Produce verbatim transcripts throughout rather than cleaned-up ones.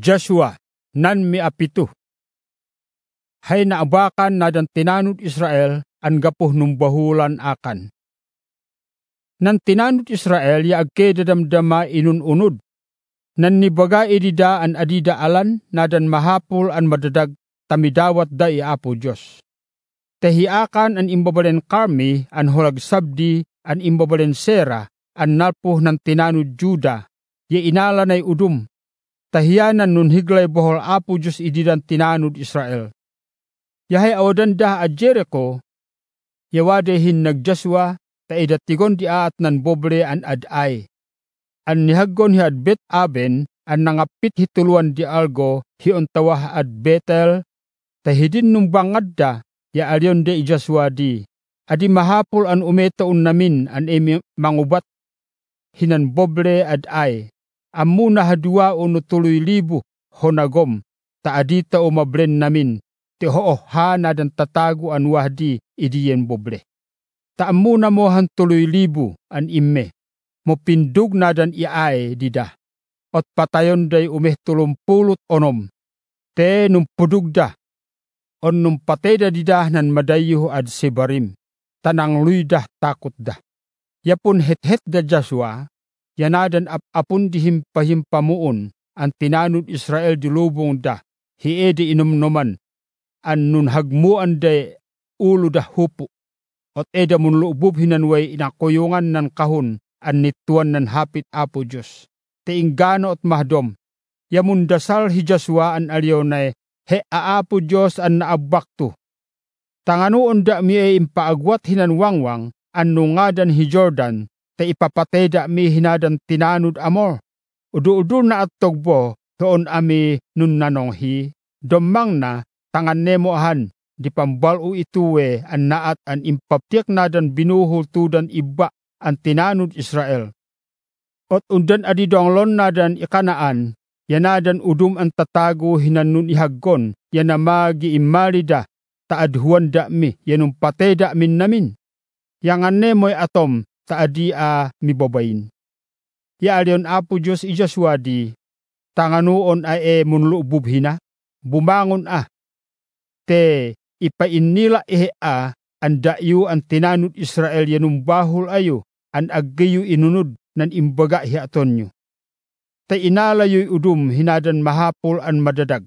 Joshua nan miapito. Hay naabakan na dan tinanod Israel an gapuh nung bahulan akan. Nan tinanod Israel ya agke dadamdama inununod. Nan nibaga idida an adida alan na dan mahapul an madadag tamidawat da iapo Diyos. Tehiakan an imbabalen Karmi an hulag sabdi an imbabalen Sera an nalpuh ng tinanod Juda ya inalanay udum. Tahiyanan nun higlay bohol apo Diyos ididan tinanod Israel. Yahay awadan da a Jericho, yawadehin nag-Joshua, taidatigon di aat nan bobre an ad-ay. An nihaggon hi ad Bet-aben, an nangapit hituluan di algo, hi ontawah ad Betel, tahidin nung bangad da, ya alyon de i Joshua di. Adi mahapul an umetaon namin an emi mangubat, hinan bobre ad-ay. Amuna hadua o nutuloy libo, honagom, taadita o mabren namin. Ti hooha na dan tatago an wahdi idiyen bobre. Taam muna mo han tuloy libo an imme, mo pindug na dan iaay dida. Ot patayon day umeh tulumpulot onom, te nung pudugda, on nung pateda dida nan madayo ad Sebarim, tanang luydah takot da. Yapun het-het da Joshua, yanadan ap-apun dihimpahimpamuon ang tinanod Israel di lubong da, hiedi inumnuman, an nun hagmuan day ulo da hupo, at eda mun luubub hinanway inakuyungan ng kahon an nituan ng hapit apo Diyos. Teingano at mahdom, yamun dasal hi Joshua an alionay, he aapo Diyos an naabakto. Tanganoon da mi ay impaagwat hinanwangwang an nungadan hi Jordan, te ipapatay da mi hinadan tinanod amor. Udu-udu na at togbo, toon ami nun nanong hi, domang na, tangan nemohan, di pambalu ituwe an naat an impaptiak na dan binuhul tudan iba ang tinanod Israel. Ot undan adidonglon na dan ikanaan, yanadan udum ang tatago hinanun ihaggon, yanamagi imalida, taadhuan da mi, yanum patay da min namin. Yangan nemoy atom, taadi a mibabayin. Yaalion apo Diyos i Joshua di, tanganuon ay e munlubub hina, bumangon a, te ipainila ihe a ang dayo ang tinanod Israel yanong bahol ayo ang aggayo inunod nan imbaga hiaton nyo. Te inalayo'y udum hinadan mahapol ang madadag.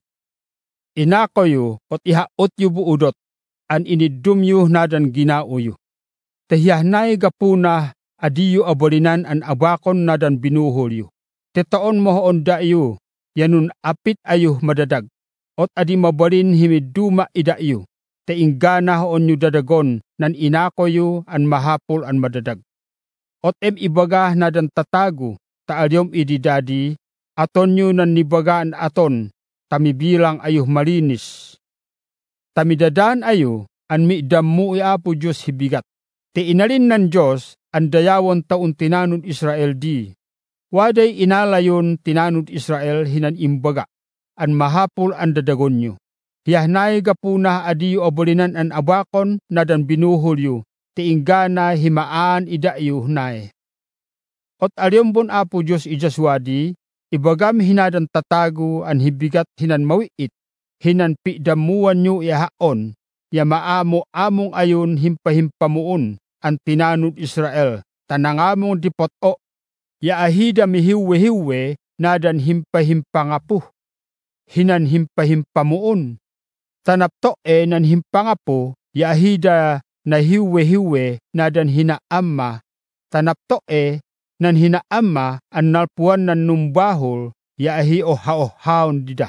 Inakoyo at ihaot yu buudot ang inidum yu nadan ginauyo. Te hiyahnay gapuna adiyo abolinan ang abakon nadan binuhol yu. Te taon mohoon dayo yanun apit ayo madadag. Ot adi mabalin himiduma idayo, te inggana hoon yu dadagon nan inakoyo an mahapol an madadag. Ot em ibaga na dan tatago, taalyom ididadi, aton yu nan nibagaan aton, tamibilang ayo malinis. Tamidadaan ayo, an miidammu iapo Diyos hibigat. Te inalin nan Diyos, an dayawon taon tinanod Israel di. Waday inalayon tinanod Israel hinan imbaga. An mahapul ang dadagon nyo. Hiyahnay gapuna adiyo abolinan an abakon na dan binuhol yu, tiinggana himaan idayo hunay. Ot alyombon apo Diyos i Joshua di, ibagam hinadan tatago an hibigat hinan mawiit, hinan pidamuan nyo ihaon, ya maamo among ayon himpahimpamuon, ang tinanod Israel, tanangamong dipot-o, ya ahida mihiwe-hiwe, nadan himpahimpangapuh. Hinan himpahimpamuon. Tanapto e nan himpangapo, yahida na hiwe-hiwe na dan hinaamma. Tanapto e nan hinaamma an nalpuan nan numbahol, yahi oha-ohaon dida.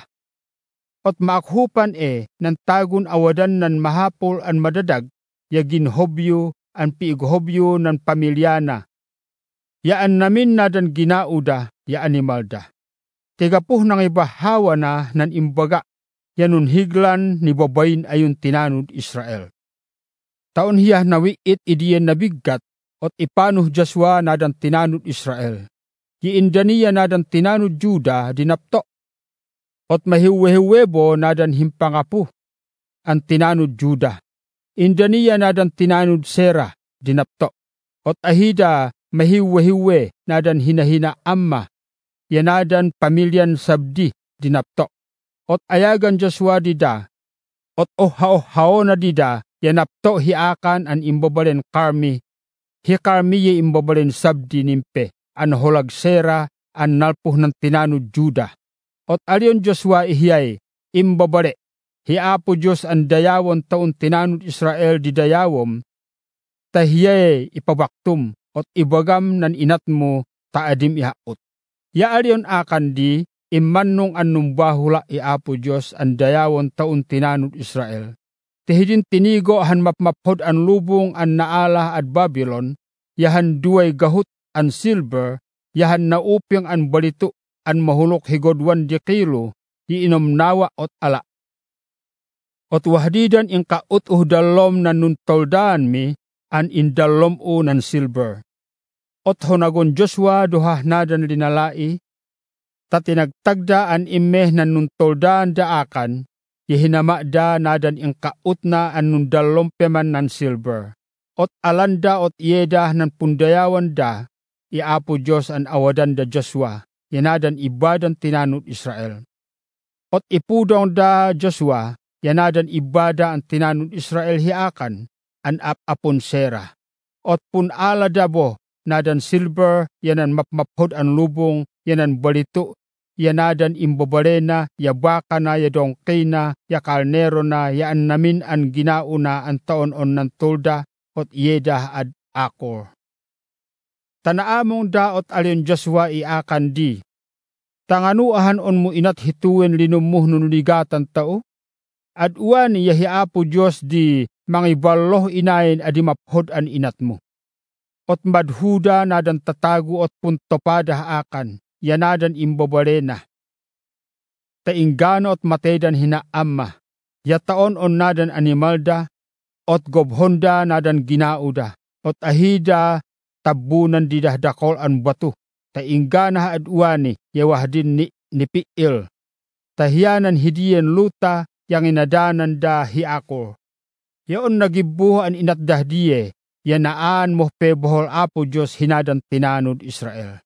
Ot maakhupan e nan tagun awadan nan mahapol an madadag, yagin hobyo an piighobyo nan pamilyana. Yaan namin na dan ginauda, ya animalda. Tigapuh nang ibahawa na nan imbaga, yanun higlan ni babayin ayon tinanod Israel. Taon hiya nawiit idiyen nabiggat, ot ipanuh Joshua nadan tinanod Israel. Yiindaniya nadan tinanod Juda dinapto, ot mahiwehiwebo nadan himpangapuh, ang tinanod Juda. Indaniya nadan tinanod Sera dinapto, ot ahida mahiwehiwe nadan hinahina amma, yanadan pamilyan sabdi dinapto. Ot ayagan Joshua dida, ot oha-ohao na dida, yanapto hiakan an imbabalen karmi, hi karmi ye imbabalen sabdi nimpe, an holag sera, an nalpuh ng tinanud Juda. Ot alion Joshua ihiyay, imbabale, hiapo Diyos an dayawon taon tinanud Israel di dayawom, tahiyay ipabaktum, ot ibagam nan inat mo, taadim ihaot. Ya alion akan di, imannong annong bahula iapo Diyos ang dayawon taon tinanud Israel. Tihidin tinigo han mapmaphod an lubong an naala at Babylon, yahan duway gahut an silver, yahan naupyang an balito, an mahulok higodwan di kilo, iinom nawa ot ala. Ot wahdidan in kaut uhdalom na nuntoldan mi, an indalom o nan silver. Ot honagon Joshua duhah nadan linalai, tatinagtagda an imeh na nuntoldan daakan, yihinama da nadan in kaut na an nundalom peman nan silver. Ot alanda ot yeda nan pundayawan da, iapo Diyos an awadan da Joshua, yanadan ibadan tinanud Israel. Ot ipudong da Joshua, yanadan ibada ang tinanud Israel hiakan, an ap-apon sera. Ot pun ala dabo, nadan silver, yanan mapmaphod an lubong, yanan balito, yanadan imbabalena, yabaka na, yadongkay na, yakalnero na, yaan namin an ginauna ang taon-on ng tulda, ot yeda ad akor. Tanaamong daot alion Joshua iakan di, tanganuahan on mo inat hituwen linumuh nunuligatan tao, at uwan yahiapo Diyos di mangibaloh inayin adi maphod an inat mo. Ot madhuda nadan tatago ot puntopadah akan, yanadan imbabalena. Tainggano ot matedan hinaamma, yataon on nadan animalda, ot gobhonda nadan ginauda, ot ahida tabunan didahdakol an batu, tainggana ad uwani yawahdin ni nipiil, tahiyanan hidiyen luta yang inadanan da hiakor. Yaon nagibuho an inat dahdiye, yanaan mo pebohol apo Diyos hinadan tinanud Israel.